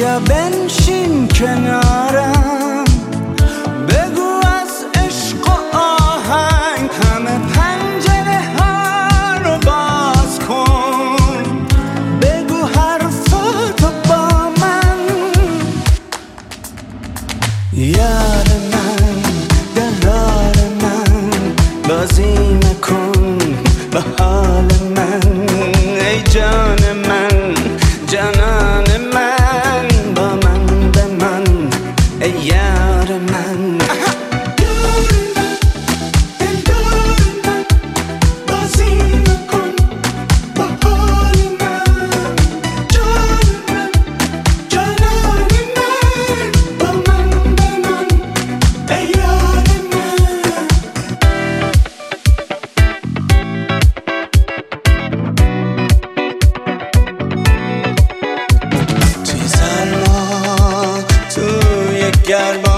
بیا بنشین کنارم، بگو از عشق و آهنگ همه پنجره ها رو باز کن، بگو حرفاتو با من. یار من، قرار من، بازی نکن با حال من. ای جان من، جانان من، با من به من، ای یار من. گرما